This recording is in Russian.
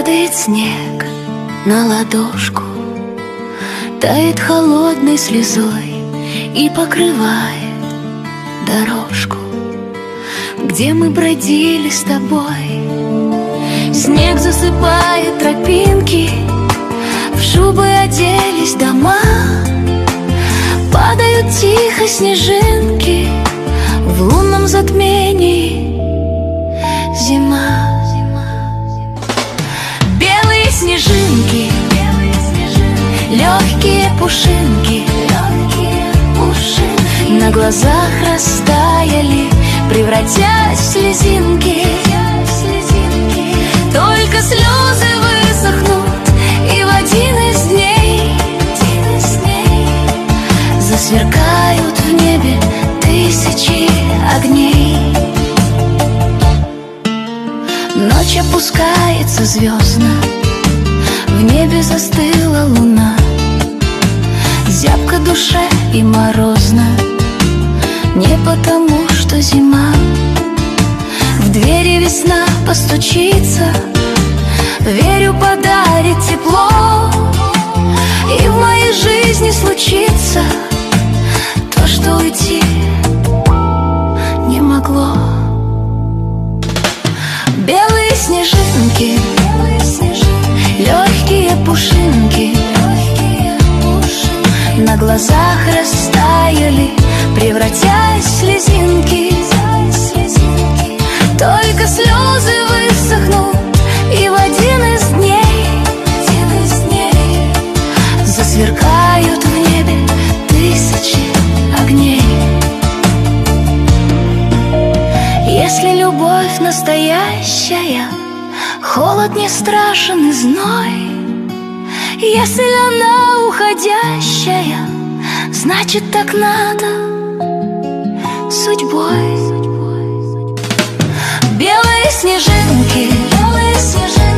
Падает снег на ладошку, тает холодной слезой и покрывает дорожку, где мы бродили с тобой. Снег засыпает тропинки, в шубы оделись дома, падают тихо снежинки, в лунном затмении зима. Белые снежинки, легкие пушинки, на глазах растаяли, превратясь в слезинки. Только слезы высохнут, и в один из дней засверкают в небе тысячи огней. Ночь опускается звездно, в небе застыла луна. Зябко душе и морозно, не потому, что зима. В двери весна постучится, верю, подарит тепло, и в моей жизни случится то, что уйти не могло. Белые снежинки, легкие пушинки, на глазах растаяли, превратясь в слезинки. Только слезы высохнут, и в один из дней засверкают в небе тысячи огней. Если любовь настоящая, холод не страшен и зной. Если она уходящая, значит, так надо судьбой. Белые снежинки,